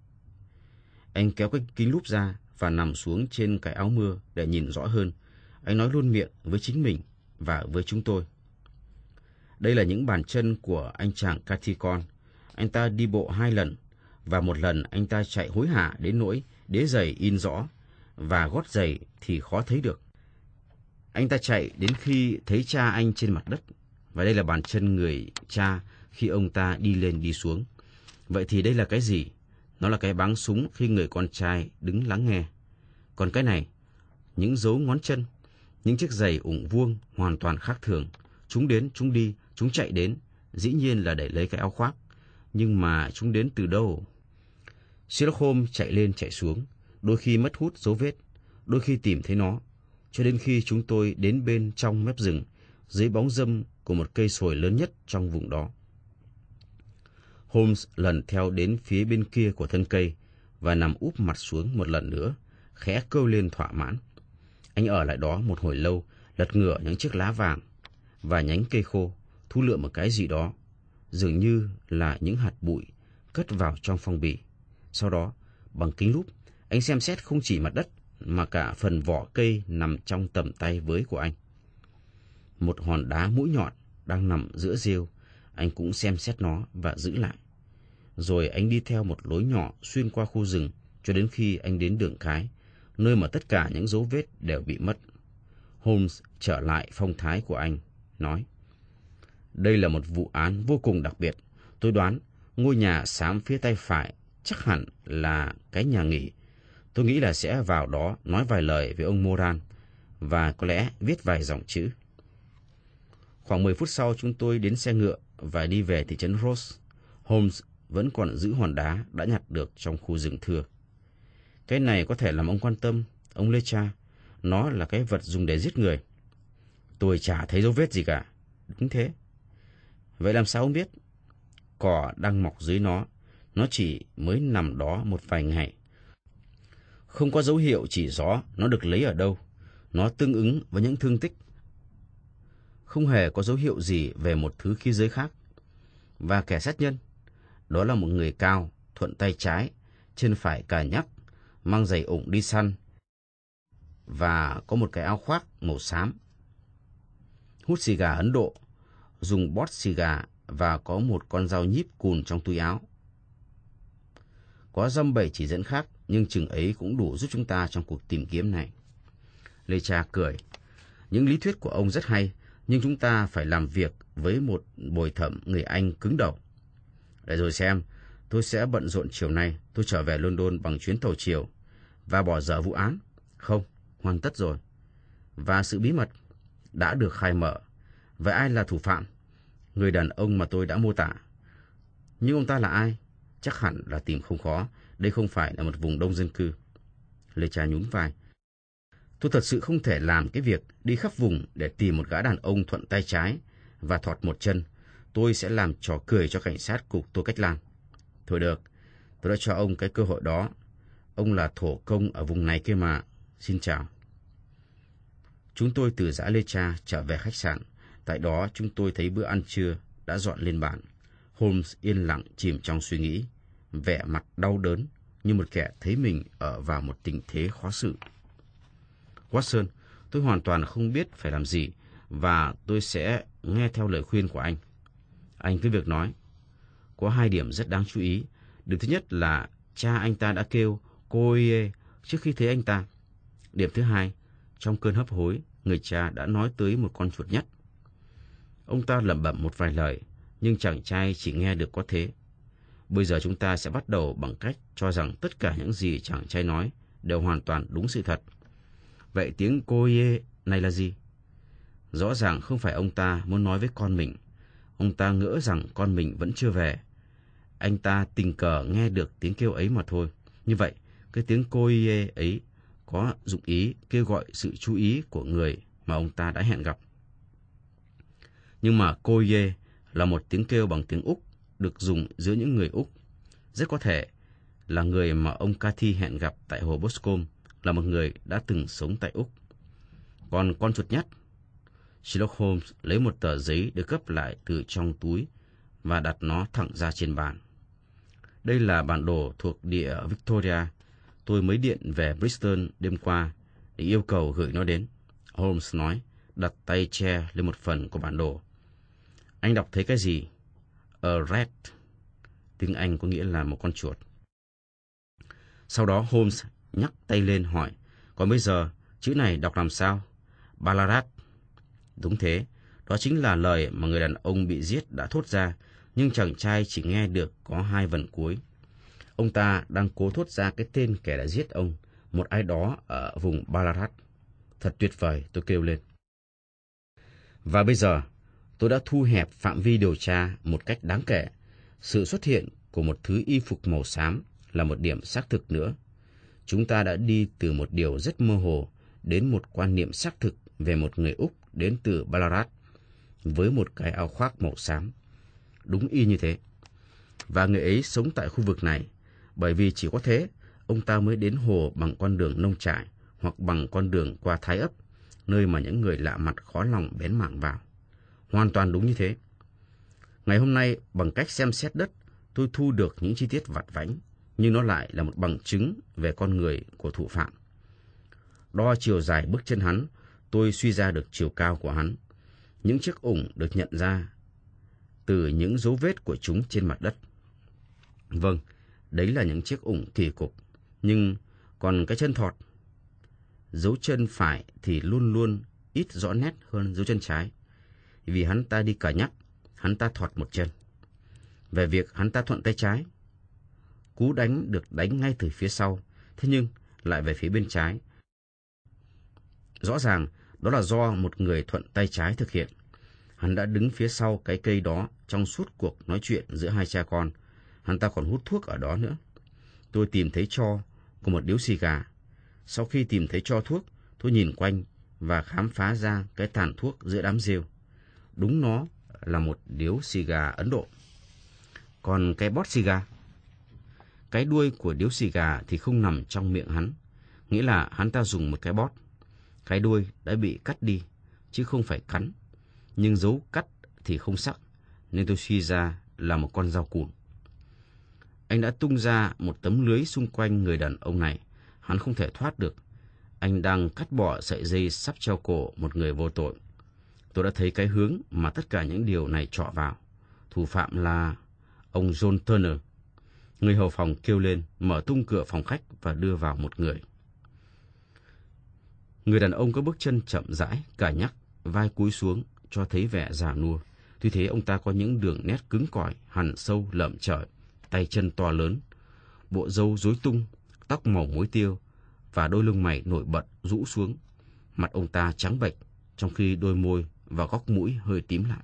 Anh kéo cái kính lúp ra và nằm xuống trên cái áo mưa để nhìn rõ hơn. Anh nói luôn miệng với chính mình và với chúng tôi. Đây là những bàn chân của anh chàng Caticon. Anh ta đi bộ 2 lần, và một lần anh ta chạy hối hả đến nỗi đế giày in rõ, và gót giày thì khó thấy được. Anh ta chạy đến khi thấy cha anh trên mặt đất, và đây là bàn chân người cha khi ông ta đi lên đi xuống. Vậy thì đây là cái gì? Nó là cái báng súng khi người con trai đứng lắng nghe. Còn cái này, những dấu ngón chân, những chiếc giày ủng vuông hoàn toàn khác thường. Chúng đến, chúng đi, chúng chạy đến, dĩ nhiên là để lấy cái áo khoác. Nhưng mà chúng đến từ đâu? Sherlock Holmes chạy lên chạy xuống, đôi khi mất hút dấu vết, đôi khi tìm thấy nó, cho đến khi chúng tôi đến bên trong mép rừng, dưới bóng râm của một cây sồi lớn nhất trong vùng đó. Holmes lần theo đến phía bên kia của thân cây và nằm úp mặt xuống một lần nữa, khẽ kêu lên thỏa mãn. Anh ở lại đó một hồi lâu, lật ngửa những chiếc lá vàng và nhánh cây khô, thu lượm một cái gì đó, dường như là những hạt bụi cất vào trong phong bì. Sau đó, bằng kính lúp, anh xem xét không chỉ mặt đất mà cả phần vỏ cây nằm trong tầm tay với của anh. Một hòn đá mũi nhọn đang nằm giữa rêu, anh cũng xem xét nó và giữ lại. Rồi anh đi theo một lối nhỏ xuyên qua khu rừng cho đến khi anh đến đường cái, nơi mà tất cả những dấu vết đều bị mất. Holmes trở lại phong thái của anh, nói: Đây là một vụ án vô cùng đặc biệt. Tôi đoán ngôi nhà xám phía tay phải chắc hẳn là cái nhà nghỉ. Tôi nghĩ là sẽ vào đó nói vài lời với ông Moran và có lẽ viết vài dòng chữ. Khoảng 10 phút sau chúng tôi đến xe ngựa và đi về thị trấn Rose. Holmes vẫn còn giữ hòn đá đã nhặt được trong khu rừng thưa. Cái này có thể làm ông quan tâm, ông Lecha. Nó là cái vật dùng để giết người. Tôi chả thấy dấu vết gì cả. Đúng thế. Vậy làm sao ông biết? Cỏ đang mọc dưới nó. Nó chỉ mới nằm đó một vài ngày. Không có dấu hiệu chỉ rõ nó được lấy ở đâu. Nó tương ứng với những thương tích. Không hề có dấu hiệu gì về một thứ khí giới khác. Và kẻ sát nhân, đó là một người cao, thuận tay trái, chân phải cà nhắc, mang giày ủng đi săn và có một cái áo khoác màu xám. Hút xì gà Ấn Độ, dùng bót xì gà và có một con dao nhíp cùn trong túi áo. Có dăm bảy chỉ dẫn khác, nhưng chừng ấy cũng đủ giúp chúng ta trong cuộc tìm kiếm này. Lecha cười. Những lý thuyết của ông rất hay, nhưng chúng ta phải làm việc với một bồi thẩm người Anh cứng đầu. Để rồi xem, tôi sẽ bận rộn chiều nay. Tôi trở về London bằng chuyến tàu chiều. Và bỏ dở vụ án? Không, hoàn tất rồi. Và sự bí mật đã được khai mở. Vậy ai là thủ phạm? Người đàn ông mà tôi đã mô tả. Nhưng ông ta là ai? Chắc hẳn là tìm không khó. Đây không phải là một vùng đông dân cư. Lecha nhún vai. Tôi thật sự không thể làm cái việc đi khắp vùng để tìm một gã đàn ông thuận tay trái và thọt một chân. Tôi sẽ làm trò cười cho cảnh sát cục Tô Cách Lan. Thôi được, tôi đã cho ông cái cơ hội đó. Ông là thổ công ở vùng này kia mà. Xin chào. Chúng tôi từ dã Lecha trở về khách sạn. Tại đó chúng tôi thấy bữa ăn trưa đã dọn lên bàn. Holmes yên lặng chìm trong suy nghĩ, vẻ mặt đau đớn như một kẻ thấy mình ở vào một tình thế khó xử. Watson, tôi hoàn toàn không biết phải làm gì và tôi sẽ nghe theo lời khuyên của anh. Anh cứ việc nói. Có 2 điểm rất đáng chú ý. Điểm thứ nhất là cha anh ta đã kêu cô Ie trước khi thấy anh ta. Điểm thứ hai, trong cơn hấp hối, người cha đã nói tới một con chuột nhắt. Ông ta lẩm bẩm một vài lời, nhưng chàng trai chỉ nghe được có thế. Bây giờ chúng ta sẽ bắt đầu bằng cách cho rằng tất cả những gì chàng trai nói đều hoàn toàn đúng sự thật. Vậy tiếng cô Ie này là gì? Rõ ràng không phải ông ta muốn nói với con mình. Ông ta ngỡ rằng con mình vẫn chưa về. Anh ta tình cờ nghe được tiếng kêu ấy mà thôi. Như vậy, cái tiếng cô Ie ấy có dụng ý kêu gọi sự chú ý của người mà ông ta đã hẹn gặp. Nhưng mà cô Ie là một tiếng kêu bằng tiếng Úc, được dùng giữa những người Úc. Rất có thể là người mà ông Cathy hẹn gặp tại hồ Boscombe là một người đã từng sống tại Úc. Còn con chuột nhắt? Sherlock Holmes lấy một tờ giấy được gấp lại từ trong túi và đặt nó thẳng ra trên bàn. Đây là bản đồ thuộc địa Victoria. Tôi mới điện về Bristol đêm qua để yêu cầu gửi nó đến. Holmes nói, đặt tay che lên một phần của bản đồ. Anh đọc thấy cái gì? A rat. Tiếng Anh có nghĩa là một con chuột. Sau đó Holmes nhắc tay lên hỏi, còn bây giờ chữ này đọc làm sao? Ballarat. Đúng thế, đó chính là lời mà người đàn ông bị giết đã thốt ra, nhưng chàng trai chỉ nghe được có 2 vần cuối. Ông ta đang cố thốt ra cái tên kẻ đã giết ông, một ai đó ở vùng Ballarat. Thật tuyệt vời, tôi kêu lên. Và bây giờ, tôi đã thu hẹp phạm vi điều tra một cách đáng kể. Sự xuất hiện của một thứ y phục màu xám là một điểm xác thực nữa. Chúng ta đã đi từ một điều rất mơ hồ đến một quan niệm xác thực về một người Úc đến từ Ballarat với một cái áo khoác màu xám. Đúng y như thế. Và người ấy sống tại khu vực này, bởi vì chỉ có thế ông ta mới đến hồ bằng con đường nông trại hoặc bằng con đường qua Thái Ấp, nơi mà những người lạ mặt khó lòng bén mảng vào. Hoàn toàn đúng như thế. Ngày hôm nay, bằng cách xem xét đất, tôi thu được những chi tiết vặt vãnh, nhưng nó lại là một bằng chứng về con người của thủ phạm. Đo chiều dài bước chân hắn, tôi suy ra được chiều cao của hắn. Những chiếc ủng được nhận ra từ những dấu vết của chúng trên mặt đất. Vâng, đấy là những chiếc ủng kỳ cục. Nhưng còn cái chân thọt, dấu chân phải thì luôn luôn ít rõ nét hơn dấu chân trái. Vì hắn ta đi cà nhắc, hắn ta thọt một chân. Về việc hắn ta thuận tay trái, cú đánh được đánh ngay từ phía sau, thế nhưng lại về phía bên trái. Rõ ràng đó là do một người thuận tay trái thực hiện. Hắn đã đứng phía sau cái cây đó trong suốt cuộc nói chuyện giữa hai cha con. Hắn ta còn hút thuốc ở đó nữa. Tôi tìm thấy tro của một điếu xì gà. Sau khi tìm thấy tro thuốc, tôi nhìn quanh và khám phá ra cái tàn thuốc giữa đám rêu. Đúng, nó là một điếu xì gà Ấn Độ. Còn cái bót xì gà, cái đuôi của điếu xì gà thì không nằm trong miệng hắn, nghĩa là hắn ta dùng một cái bót. Cái đuôi đã bị cắt đi, chứ không phải cắn, nhưng dấu cắt thì không sắc, nên tôi suy ra là một con dao cùn. Anh đã tung ra một tấm lưới xung quanh người đàn ông này, hắn không thể thoát được. Anh đang cắt bỏ sợi dây sắp treo cổ một người vô tội. Tôi đã thấy cái hướng mà tất cả những điều này trọ vào. Thủ phạm là ông John Turner. Người hầu phòng kêu lên, mở tung cửa phòng khách và đưa vào một người. Người đàn ông có bước chân chậm rãi, cà nhắc, vai cúi xuống, cho thấy vẻ già nua. Tuy thế ông ta có những đường nét cứng cỏi, hằn sâu, lởm chởm, tay chân to lớn, bộ râu rối tung, tóc màu muối tiêu và đôi lông mày nổi bật rũ xuống. Mặt ông ta trắng bệch, trong khi đôi môi và góc mũi hơi tím lại.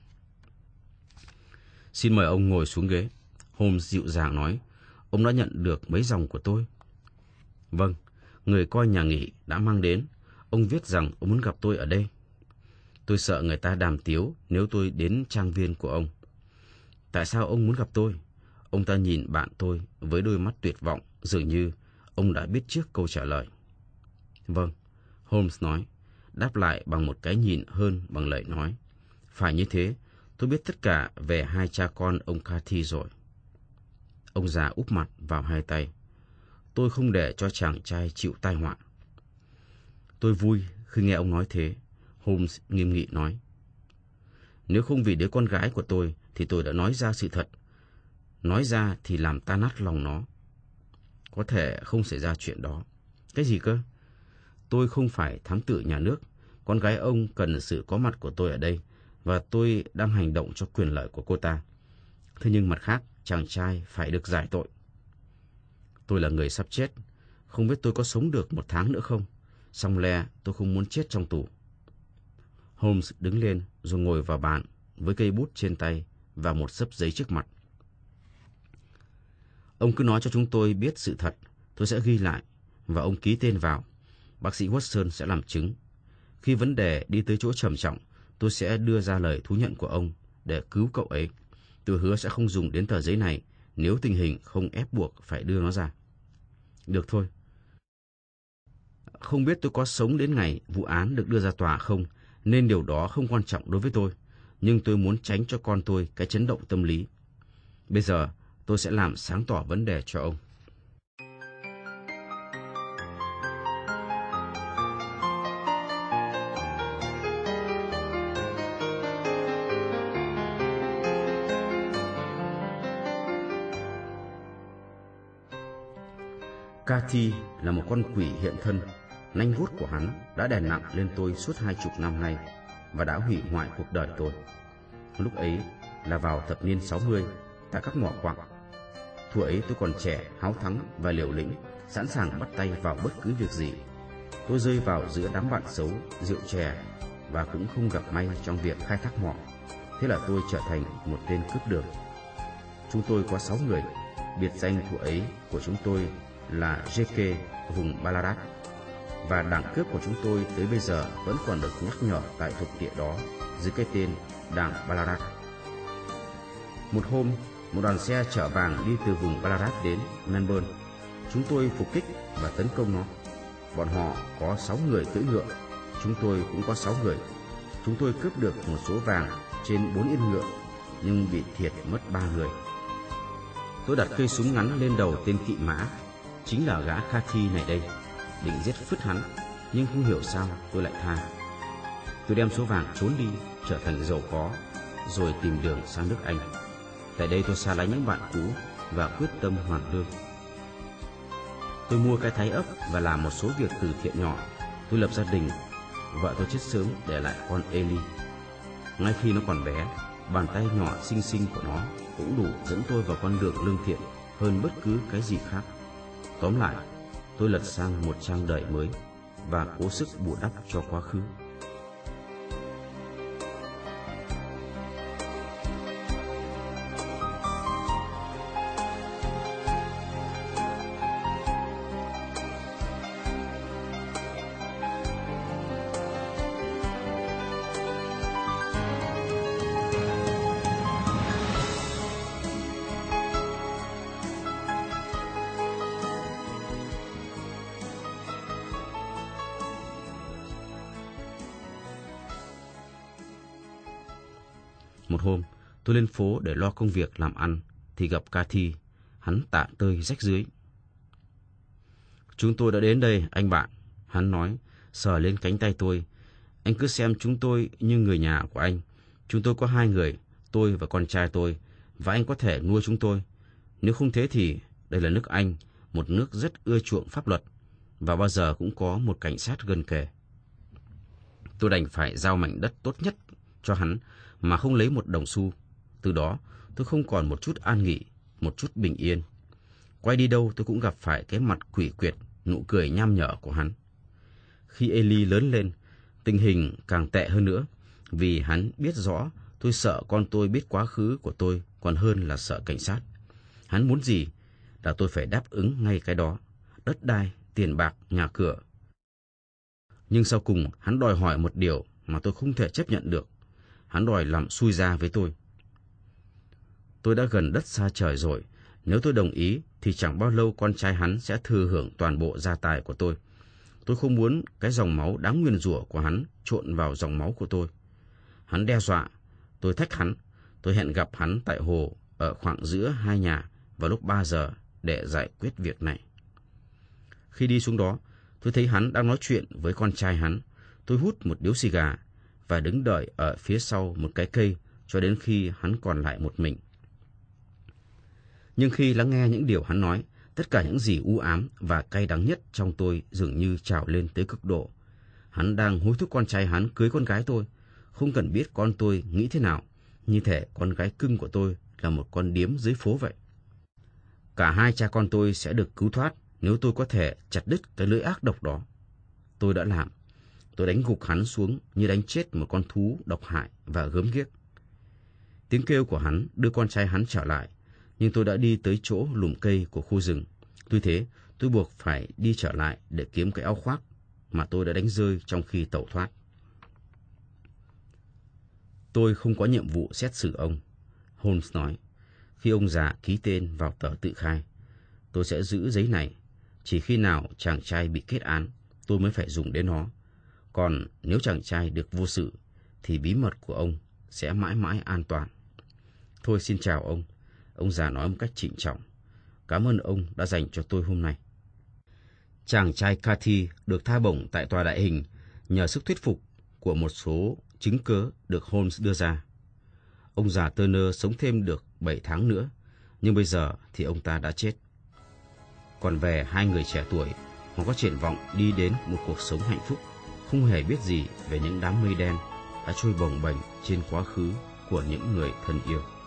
Xin mời ông ngồi xuống ghế, Holmes dịu dàng nói. Ông đã nhận được mấy dòng của tôi. Vâng, người coi nhà nghỉ đã mang đến. Ông viết rằng ông muốn gặp tôi ở đây. Tôi sợ người ta đàm tiếu nếu tôi đến trang viên của ông. Tại sao ông muốn gặp tôi? Ông ta nhìn bạn tôi với đôi mắt tuyệt vọng, dường như ông đã biết trước câu trả lời. Vâng, Holmes nói, đáp lại bằng một cái nhìn hơn bằng lời nói. Phải như thế, tôi biết tất cả về hai cha con ông Cathy rồi. Ông già úp mặt vào hai tay. Tôi không để cho chàng trai chịu tai họa. Tôi vui khi nghe ông nói thế, Holmes nghiêm nghị nói. Nếu không vì đứa con gái của tôi thì tôi đã nói ra sự thật. Nói ra thì làm tan nát lòng nó. Có thể không xảy ra chuyện đó. Cái gì cơ? Tôi không phải thám tử nhà nước. Con gái ông cần sự có mặt của tôi ở đây, và tôi đang hành động cho quyền lợi của cô ta. Thế nhưng mặt khác, chàng trai phải được giải tội. Tôi là người sắp chết. Không biết tôi có sống được 1 tháng nữa không? Song le tôi không muốn chết trong tù. Holmes đứng lên rồi ngồi vào bàn với cây bút trên tay và một xấp giấy trước mặt. Ông cứ nói cho chúng tôi biết sự thật, tôi sẽ ghi lại và ông ký tên vào. Bác sĩ Watson sẽ làm chứng. Khi vấn đề đi tới chỗ trầm trọng, tôi sẽ đưa ra lời thú nhận của ông để cứu cậu ấy. Tôi hứa sẽ không dùng đến tờ giấy này nếu tình hình không ép buộc phải đưa nó ra. Được thôi. Không biết tôi có sống đến ngày vụ án được đưa ra tòa không, nên điều đó không quan trọng đối với tôi. Nhưng tôi muốn tránh cho con tôi cái chấn động tâm lý. Bây giờ, tôi sẽ làm sáng tỏ vấn đề cho ông. Cathy là một con quỷ hiện thân. Nanh vuốt của hắn đã đè nặng lên tôi suốt 20 năm nay và đã hủy hoại cuộc đời tôi. Lúc ấy là vào thập niên 60 tại các mỏ quặng. Thuở ấy tôi còn trẻ, háo thắng và liều lĩnh, sẵn sàng bắt tay vào bất cứ việc gì. Tôi rơi vào giữa đám bạn xấu, rượu chè và cũng không gặp may trong việc khai thác mỏ. Thế là tôi trở thành một tên cướp đường. Chúng tôi có 6 người. Biệt danh thuở ấy của chúng tôi là JK vùng Ballarat, và đảng cướp của chúng tôi tới bây giờ vẫn còn được nhắc nhở tại thuộc địa đó dưới cái tên đảng Ballarat. Một hôm, một đoàn xe chở vàng đi từ vùng Ballarat đến Melbourne. Chúng tôi phục kích và tấn công nó. Bọn họ có 6 người cưỡi ngựa, chúng tôi cũng có 6 người. Chúng tôi cướp được một số vàng trên 4 yên ngựa, nhưng bị thiệt mất 3 người. Tôi đặt cây súng ngắn lên đầu tên kỵ mã, chính là gã Cathy này đây, định giết phứt hắn, nhưng không hiểu sao tôi lại tha. Tôi đem số vàng trốn đi, trở thành giàu có, rồi tìm đường sang nước Anh. Tại đây tôi xa lánh những bạn cũ và quyết tâm hoàn lương. Tôi mua cái thái ấp và làm một số việc từ thiện nhỏ. Tôi lập gia đình. Vợ tôi chết sớm để lại con Ellie. Ngay khi nó còn bé, bàn tay nhỏ xinh xinh của nó cũng đủ dẫn tôi vào con đường lương thiện hơn bất cứ cái gì khác. Tóm lại, tôi lật sang một trang đời mới và cố sức bù đắp cho quá khứ. Một hôm, tôi lên phố để lo công việc làm ăn, thì gặp Cathy. Hắn tạ tơi rách rưới. Chúng tôi đã đến đây, anh bạn. Hắn nói, sờ lên cánh tay tôi. Anh cứ xem chúng tôi như người nhà của anh. Chúng tôi có 2 người, tôi và con trai tôi, và anh có thể nuôi chúng tôi. Nếu không thế thì đây là nước Anh, một nước rất ưa chuộng pháp luật, và bao giờ cũng có một cảnh sát gần kề. Tôi đành phải giao mảnh đất tốt nhất cho hắn mà không lấy một đồng xu. Từ đó, tôi không còn một chút an nghỉ, một chút bình yên. Quay đi đâu tôi cũng gặp phải cái mặt quỷ quyệt, nụ cười nham nhở của hắn. Khi Eli lớn lên, tình hình càng tệ hơn nữa, vì hắn biết rõ tôi sợ con tôi biết quá khứ của tôi còn hơn là sợ cảnh sát. Hắn muốn gì là tôi phải đáp ứng ngay cái đó: đất đai, tiền bạc, nhà cửa. Nhưng sau cùng hắn đòi hỏi một điều mà tôi không thể chấp nhận được. Hắn đòi làm xui gia với tôi. Tôi đã gần đất xa trời rồi. Nếu tôi đồng ý thì chẳng bao lâu con trai hắn sẽ thừa hưởng toàn bộ gia tài của tôi. Tôi không muốn cái dòng máu đáng nguyền rủa của hắn trộn vào dòng máu của tôi. Hắn đe dọa. Tôi thách hắn. Tôi hẹn gặp hắn tại hồ ở khoảng giữa 2 nhà vào lúc 3 giờ để giải quyết việc này. Khi đi xuống đó, tôi thấy hắn đang nói chuyện với con trai hắn. Tôi hút một điếu xì gà và đứng đợi ở phía sau một cái cây cho đến khi hắn còn lại một mình. Nhưng khi lắng nghe những điều hắn nói, tất cả những gì u ám và cay đắng nhất trong tôi dường như trào lên tới cực độ. Hắn đang hối thúc con trai hắn cưới con gái tôi, không cần biết con tôi nghĩ thế nào, như thể con gái cưng của tôi là một con điếm dưới phố vậy. Cả 2 cha con tôi sẽ được cứu thoát nếu tôi có thể chặt đứt cái lưỡi ác độc đó. Tôi đã làm. Tôi đánh gục hắn xuống như đánh chết một con thú độc hại và gớm ghiếc. Tiếng kêu của hắn đưa con trai hắn trở lại, nhưng tôi đã đi tới chỗ lùm cây của khu rừng. Tuy thế, tôi buộc phải đi trở lại để kiếm cái áo khoác mà tôi đã đánh rơi trong khi tẩu thoát. Tôi không có nhiệm vụ xét xử ông, Holmes nói. Khi ông già ký tên vào tờ tự khai, tôi sẽ giữ giấy này. Chỉ khi nào chàng trai bị kết án, tôi mới phải dùng đến nó. Còn nếu chàng trai được vô sự, thì bí mật của ông sẽ mãi mãi an toàn. Thôi xin chào ông già nói một cách trịnh trọng. Cảm ơn ông đã dành cho tôi hôm nay. Chàng trai Cathy được tha bổng tại tòa đại hình nhờ sức thuyết phục của một số chứng cớ được Holmes đưa ra. Ông già Turner sống thêm được 7 tháng nữa, nhưng bây giờ thì ông ta đã chết. Còn về 2 người trẻ tuổi, họ có triển vọng đi đến một cuộc sống hạnh phúc, không hề biết gì về những đám mây đen đã trôi bồng bềnh trên quá khứ của những người thân yêu.